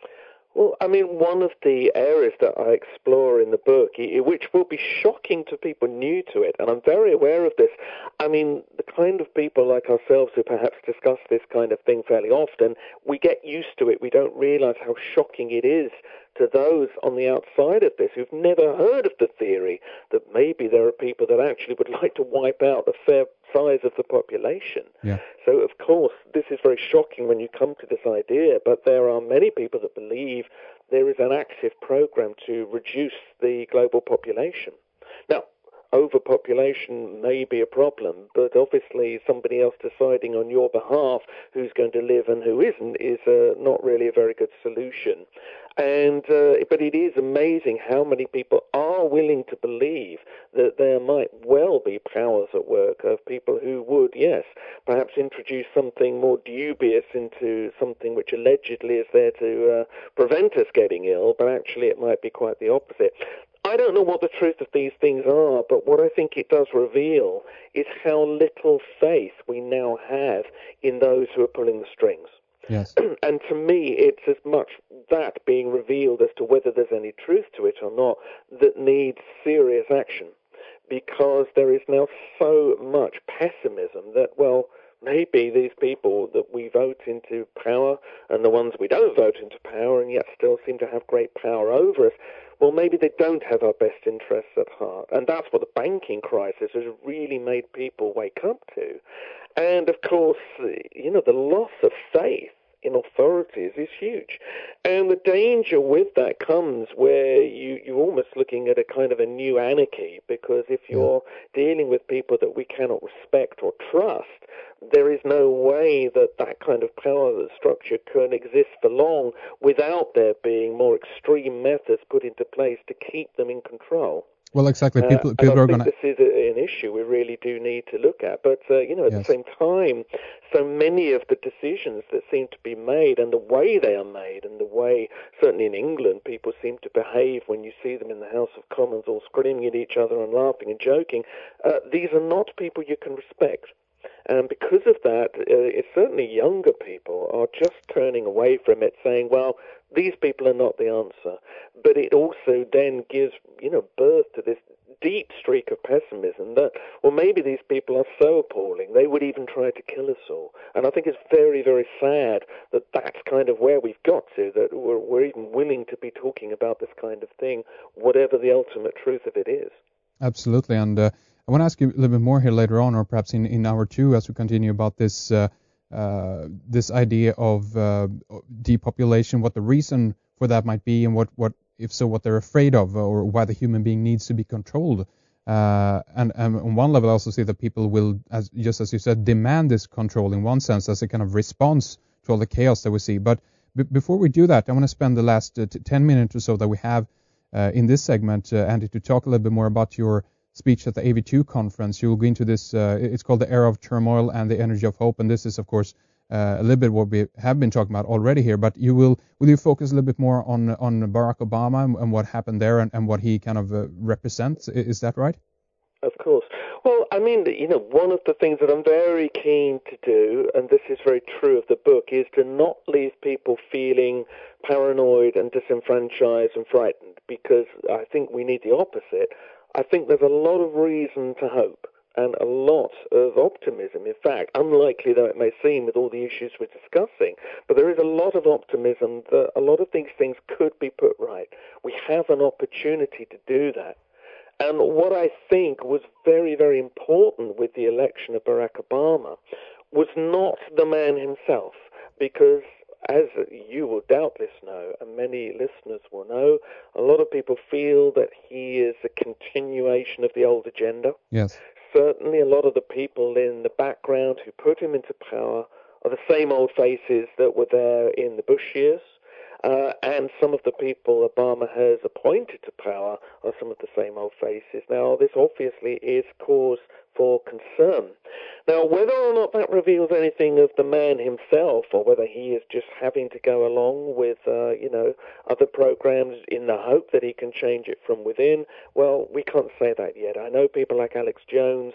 Well, I mean, one of the areas that I explore in the book, which will be shocking to people new to it, and I'm very aware of this, I mean, the kind of people like ourselves who perhaps discuss this kind of thing fairly often, we get used to it. We don't realize how shocking it is to those on the outside of this who've never heard of the theory that maybe there are people that actually would like to wipe out a fair size of the population. Yeah. So, of course, this is very shocking when you come to this idea, but there are many people that believe there is an active program to reduce the global population. Now, overpopulation may be a problem, but obviously somebody else deciding on your behalf who's going to live and who isn't is uh, not really a very good solution. And uh, but it is amazing how many people are willing to believe that there might well be powers at work of people who would, yes, perhaps introduce something more dubious into something which allegedly is there to uh, prevent us getting ill, but actually it might be quite the opposite. I don't know what the truth of these things are, but what I think it does reveal is how little faith we now have in those who are pulling the strings. Yes. And to me, it's as much that being revealed as to whether there's any truth to it or not that needs serious action, because there is now so much pessimism that, well, maybe these people that we vote into power and the ones we don't vote into power and yet still seem to have great power over us, well, maybe they don't have our best interests at heart. And that's what the banking crisis has really made people wake up to. And, of course, you know, the loss of faith in authorities is huge. And the danger with that comes where you, you're almost looking at a kind of a new anarchy, because if you're yeah. dealing with people that we cannot respect or trust, there is no way that that kind of power structure can exist for long without there being more extreme methods put into place to keep them in control. Well, exactly. People, uh, people and I are think going to. This is a, an issue we really do need to look at. But uh, you know, at yes. the same time, so many of the decisions that seem to be made, and the way they are made, and the way, certainly in England, people seem to behave when you see them in the House of Commons, all screaming at each other and laughing and joking. Uh, these are not people you can respect. And because of that, uh, it's certainly younger people are just turning away from it, saying, well, these people are not the answer. But it also then gives, you know, birth to this deep streak of pessimism that, well, maybe these people are so appalling, they would even try to kill us all. And I think it's very, very sad that that's kind of where we've got to, that we're, we're even willing to be talking about this kind of thing, whatever the ultimate truth of it is. Absolutely. And uh, I want to ask you a little bit more here later on, or perhaps in, in hour two, as we continue about this uh, uh, this idea of uh, depopulation, what the reason for that might be, and what, what if so, what they're afraid of, or why the human being needs to be controlled. Uh, and, and on one level, I also see that people will, as just as you said, demand this control in one sense as a kind of response to all the chaos that we see. But b- before we do that, I want to spend the last uh, t- ten minutes or so that we have uh, in this segment, uh, Andy, to talk a little bit more about your speech at the A V two conference. You'll go into this, uh, it's called The Era of Turmoil and the Energy of Hope, and this is, of course, uh, a little bit what we have been talking about already here, but you will will you focus a little bit more on on Barack Obama and, and what happened there and, and what he kind of uh, represents? Is that right? Of course. Well, I mean, you know, one of the things that I'm very keen to do, and this is very true of the book, is to not leave people feeling paranoid and disenfranchised and frightened, because I think we need the opposite. I think there's a lot of reason to hope and a lot of optimism. In fact, unlikely though it may seem with all the issues we're discussing, but there is a lot of optimism that a lot of these things could be put right. We have an opportunity to do that. And what I think was very, very important with the election of Barack Obama was not the man himself, because as you will doubtless know, and many listeners will know, a lot of people feel that he is a continuation of the old agenda. Yes. Certainly a lot of the people in the background who put him into power are the same old faces that were there in the Bush years. Uh, and some of the people Obama has appointed to power are some of the same old faces. Now, this obviously is cause for concern. Now, whether or not that reveals anything of the man himself, or whether he is just having to go along with, uh, you know, other programs in the hope that he can change it from within, well, we can't say that yet. I know people like Alex Jones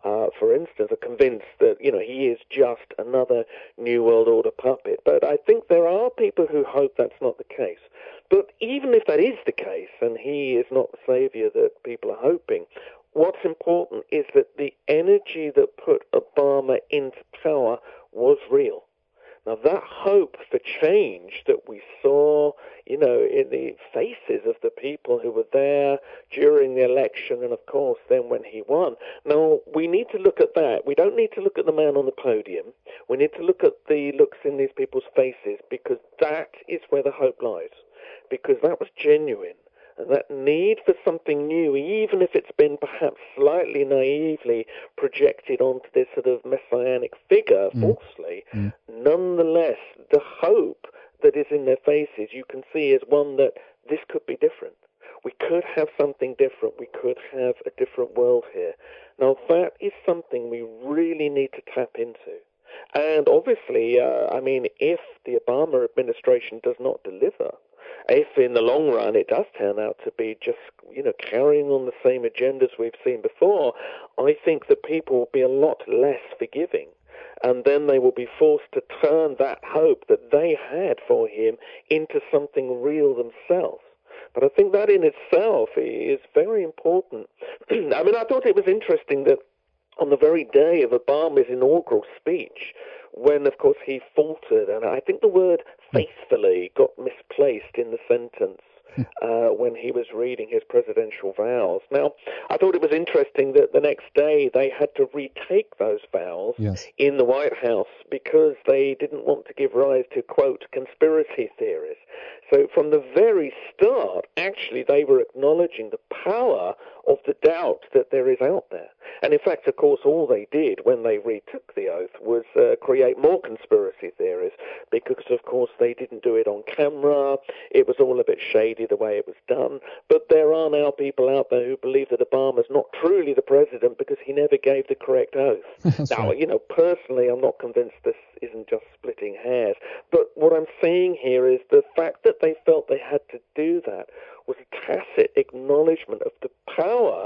uh, for instance, are convinced that, you know, he is just another New World Order puppet. But I think there are people who hope that's not the case. But even if that is the case, and he is not the savior that people are hoping, what's important is that the energy that put Obama into power was real. Now, that hope for change that we saw, you know, in the faces of the people who were there during the election and, of course, then when he won. Now, we need to look at that. We don't need to look at the man on the podium. We need to look at the looks in these people's faces, because that is where the hope lies, because that was genuine. And that need for something new, even if it's been perhaps slightly naively projected onto this sort of messianic figure, mm. falsely, mm. nonetheless, the hope that is in their faces, you can see, is one that this could be different. We could have something different. We could have a different world here. Now, that is something we really need to tap into. And obviously, uh, I mean, if the Obama administration does not deliver, if in the long run it does turn out to be just, you know, carrying on the same agendas we've seen before, I think that people will be a lot less forgiving. And then they will be forced to turn that hope that they had for him into something real themselves. But I think that in itself is very important. I mean, I thought it was interesting that on the very day of Obama's inaugural speech, when, of course, he faltered, and I think the word faithfully got misplaced in the sentence uh, when he was reading his presidential vows. Now, I thought it was interesting that the next day they had to retake those vows yes. in the White House because they didn't want to give rise to, quote, conspiracy theories. So from the very start, actually, they were acknowledging the power of the doubt that there is out there. And in fact, of course, all they did when they retook the oath was uh, create more conspiracy theories because, of course, they didn't do it on camera. It was all a bit shady the way it was done. But there are now people out there who believe that Obama's not truly the president because he never gave the correct oath. Now, right. you know, personally, I'm not convinced this isn't just splitting hairs. But what I'm saying here is the fact that they felt they had to do that was a tacit acknowledgement of the power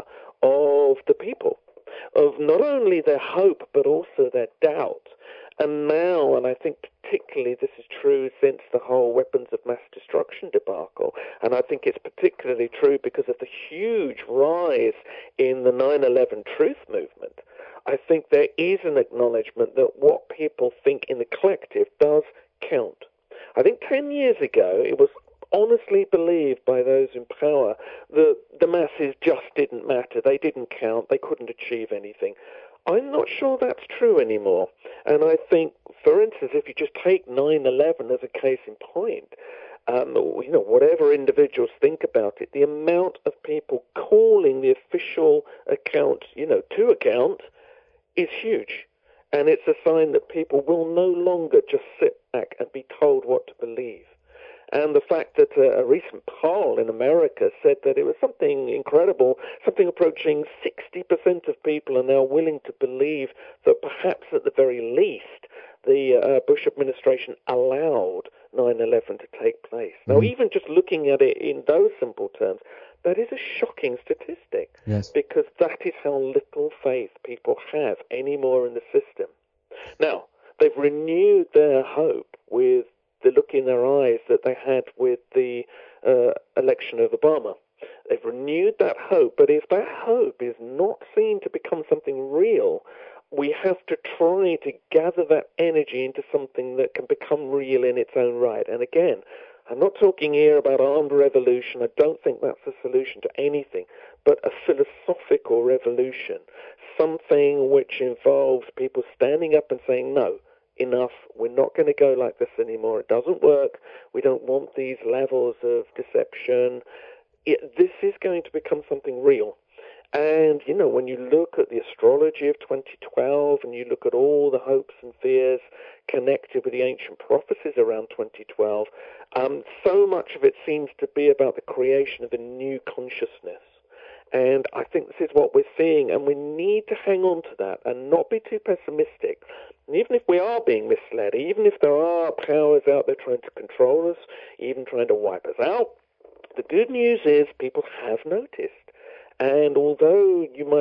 of the people, of not only their hope but also their doubt. And now, and I think particularly this is true since the whole weapons of mass destruction debacle, and I think it's particularly true because of the huge rise in the nine eleven truth movement, I think there is an acknowledgement that what people think in the collective does count. I think ten years ago it was honestly believed by those in power that the masses just didn't matter. They didn't count. They couldn't achieve anything. I'm not sure that's true anymore. And I think, for instance, if you just take nine eleven as a case in point, um, you know, whatever individuals think about it, the amount of people calling the official account, you know, to account is huge. And it's a sign that people will no longer just sit back and be told what to believe. And the fact that a recent poll in America said that it was something incredible, something approaching sixty percent of people are now willing to believe that perhaps at the very least the uh, Bush administration allowed nine eleven to take place. Mm-hmm. Now, even just looking at it in those simple terms, that is a shocking statistic, yes. because that is how little faith people have anymore in the system. Now, they've renewed their hope with the look in their eyes that they had with the uh, election of Obama. They've renewed that hope, but if that hope is not seen to become something real, we have to try to gather that energy into something that can become real in its own right. And again, I'm not talking here about armed revolution. I don't think that's the solution to anything, but a philosophical revolution, something which involves people standing up and saying, no, enough, we're not going to go like this anymore. It doesn't work. We don't want these levels of deception. It, this is going to become something real. And, you know, when you look at the astrology of twenty twelve and you look at all the hopes and fears connected with the ancient prophecies around twenty twelve, um, so much of it seems to be about the creation of a new consciousness. And I think this is what we're seeing, and we need to hang on to that and not be too pessimistic. And even if we are being misled, even if there are powers out there trying to control us, even trying to wipe us out, the good news is people have noticed. And although you might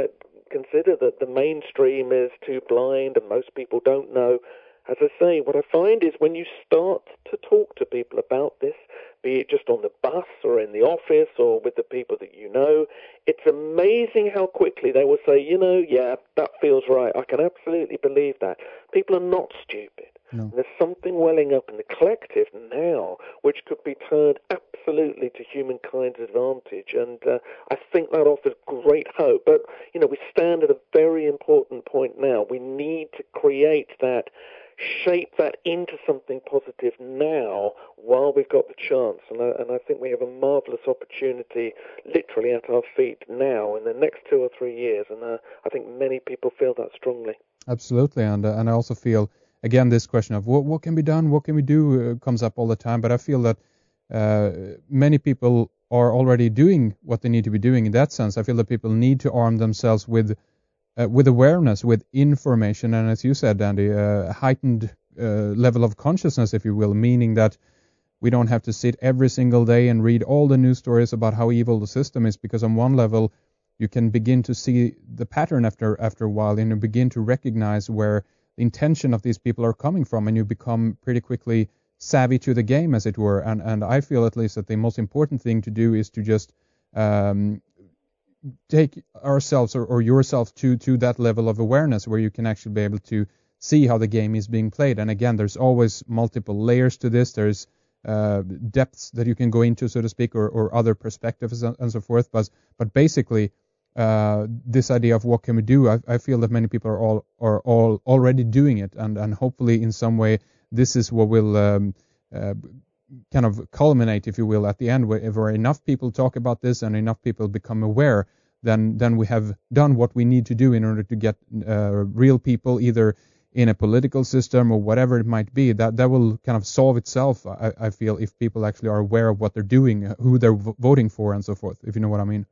consider that the mainstream is too blind and most people don't know. As I say, what I find is when you start to talk to people about this, be it just on the bus or in the office or with the people that you know, it's amazing how quickly they will say, you know, yeah, that feels right. I can absolutely believe that. People are not stupid. No. There's something welling up in the collective now which could be turned absolutely to humankind's advantage, and uh, I think that offers great hope. But, you know, we stand at a very important point now. We need to create that, shape that into something positive now while we've got the chance. And I, and I think we have a marvellous opportunity literally at our feet now in the next two or three years. And uh, I think many people feel that strongly. Absolutely. And uh, and I also feel, again, this question of what, what can be done, what can we do uh, comes up all the time. But I feel that uh, many people are already doing what they need to be doing in that sense. I feel that people need to arm themselves with Uh, with awareness, with information, and as you said, Andy, a uh, heightened uh, level of consciousness, if you will, meaning that we don't have to sit every single day and read all the news stories about how evil the system is, because on one level you can begin to see the pattern after after a while, and you begin to recognize where the intention of these people are coming from, and you become pretty quickly savvy to the game, as it were. And, and I feel at least that the most important thing to do is to just um, take ourselves or, or yourself to, to that level of awareness where you can actually be able to see how the game is being played. And again, there's always multiple layers to this. There's uh, depths that you can go into, so to speak, or, or other perspectives and, and so forth. But but basically, uh, this idea of what can we do, I, I feel that many people are all are all already doing it, and, and hopefully in some way this is what will um, uh, kind of culminate, if you will, at the end, where, where enough people talk about this and enough people become aware, then then we have done what we need to do in order to get uh, real people, either in a political system or whatever it might be. That that will kind of solve itself, I, I feel, if people actually are aware of what they're doing, who they're v- voting for, and so forth, if you know what I mean.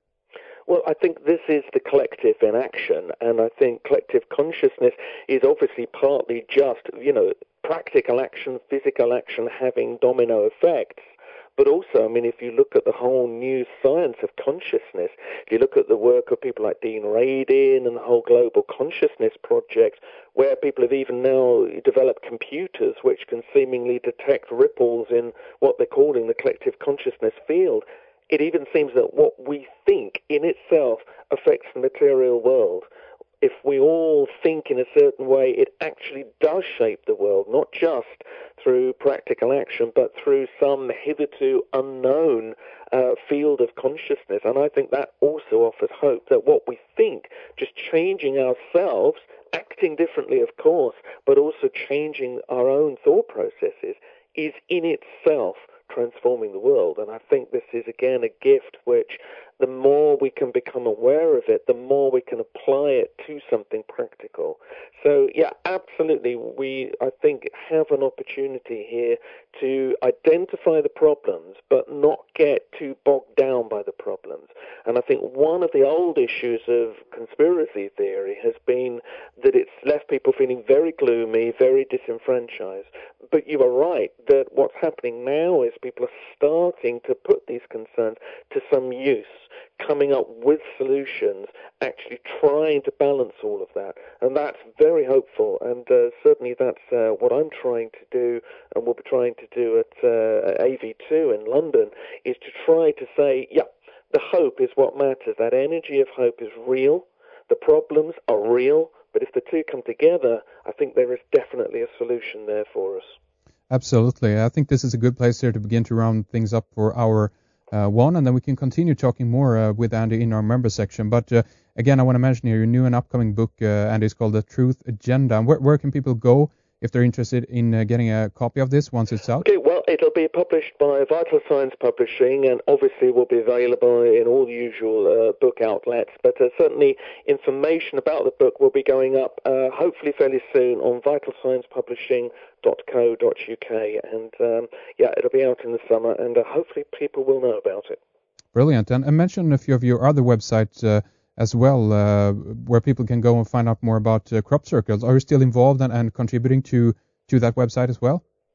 Well, I think this is the collective in action, and I think collective consciousness is obviously partly just, you know, practical action, physical action having domino effects. But also, I mean, if you look at the whole new science of consciousness, if you look at the work of people like Dean Radin and the whole Global Consciousness Project, where people have even now developed computers which can seemingly detect ripples in what they're calling the collective consciousness field, it even seems that what we think in itself affects the material world. If we all think in a certain way, it actually does shape the world, not just through practical action, but through some hitherto unknown uh, field of consciousness. And I think that also offers hope that what we think, just changing ourselves, acting differently, of course, but also changing our own thought processes, is in itself transforming the world. And I think this is, again, a gift which the more we can become aware of it, the more we can apply it to something practical. So, yeah, absolutely, we, I think, have an opportunity here to identify the problems, but not get too bogged down by the problems. And I think one of the old issues of conspiracy theory has been that it's left people feeling very gloomy, very disenfranchised. But you are right that what's happening now is people are starting to put these concerns to some use, coming up with solutions, actually trying to balance all of that. And that's very hopeful, and uh, certainly that's uh, what I'm trying to do, and we'll be trying to do at uh, A V two in London, is to try to say, yeah, the hope is what matters. That energy of hope is real. The problems are real, but if the two come together, I think there is definitely a solution there for us. Absolutely. I think this is a good place here to begin to round things up for our Uh, one, and then we can continue talking more uh, with Andy in our member section. But uh, again, I want to mention here your new and upcoming book, uh, Andy, is called The Truth Agenda. Where, where can people go if they're interested in uh, getting a copy of this once it's out? Okay, well, it'll be published by Vital Signs Publishing, and obviously will be available in all the usual uh, book outlets. But uh, certainly information about the book will be going up, uh, hopefully fairly soon, on vital signs publishing dot co dot uk, and um, yeah, it'll be out in the summer, and uh, hopefully people will know about it. Brilliant. And, and mention a few of your other websites uh, as well, uh, where people can go and find out more about uh, crop circles. Are you still involved and, and contributing to, to that website as well?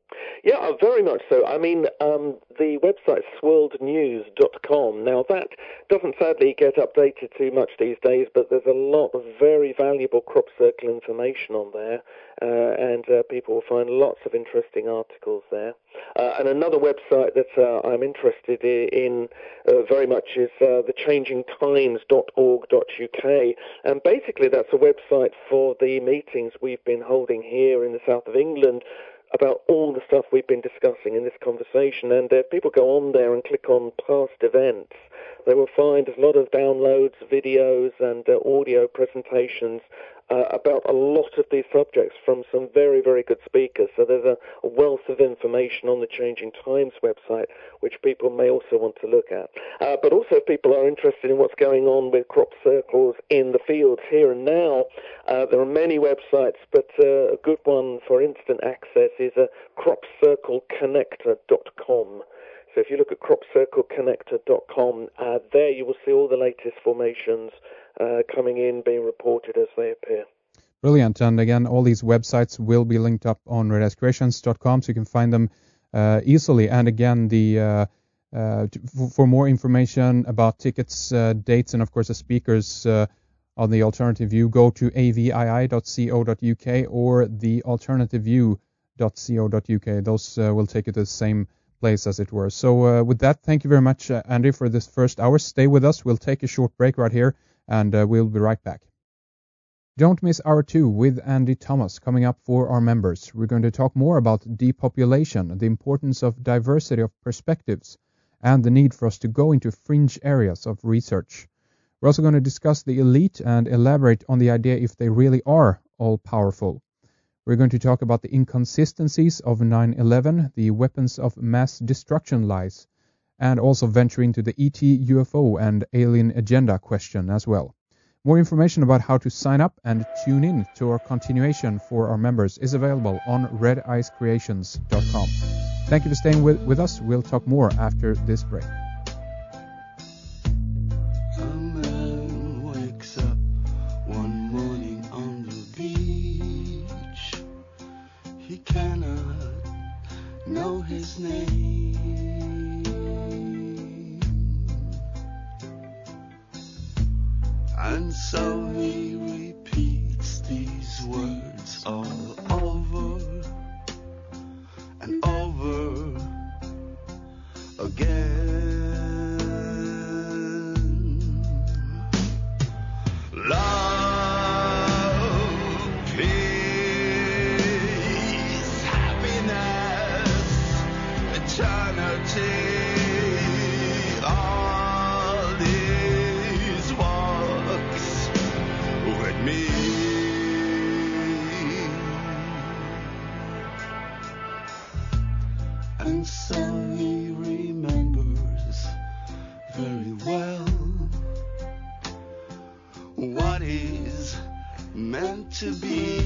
Yeah, very much so. I mean, um, the website's swirled news dot com. Now, that doesn't sadly get updated too much these days, but there's a lot of very valuable crop circle information on there, uh, and uh, people will find lots of interesting articles there. Uh, and another website that uh, I'm interested in uh, very much is uh, the changing times dot org dot U K. And basically, that's a website for the meetings we've been holding here in the south of England about all the stuff we've been discussing in this conversation. And if people go on there and click on past events, they will find a lot of downloads, videos, and uh, audio presentations uh, about a lot of these subjects from some very, very good speakers. So there's a, a wealth of information on the Changing Times website, which people may also want to look at. Uh, but also, if people are interested in what's going on with crop circles in the fields here and now, uh, there are many websites, but uh, a good one for instant access is uh, crop circle connector dot com. So if you look at crop circle connector dot com, uh, there you will see all the latest formations uh, coming in, being reported as they appear. Brilliant. And again, all these websites will be linked up on red ice creations dot com, so you can find them uh, easily. And again, the uh, uh, t- for more information about tickets, uh, dates, and of course the speakers uh, on the Alternative View, go to a v i i dot co dot u k or the alternative view dot co dot u k. Those uh, will take you to the same place, as it were. So uh, with that, thank you very much, uh, Andy, for this first hour. Stay with us. We'll take a short break right here, and uh, we'll be right back. Don't miss hour two with Andy Thomas coming up for our members. We're going to talk more about depopulation, the importance of diversity of perspectives, and the need for us to go into fringe areas of research. We're also going to discuss the elite and elaborate on the idea if they really are all-powerful. We're going to talk about the inconsistencies of nine eleven, the weapons of mass destruction lies, and also venture into the E T, U F O, and alien agenda question as well. More information about how to sign up and tune in to our continuation for our members is available on red ice creations dot com. Thank you for staying with, with us. We'll talk more after this break. Know his name, and so he repeats these words all over and over again. Love, peace, happiness, eternity, all these walks with me. And so he remembers very well what is meant to be.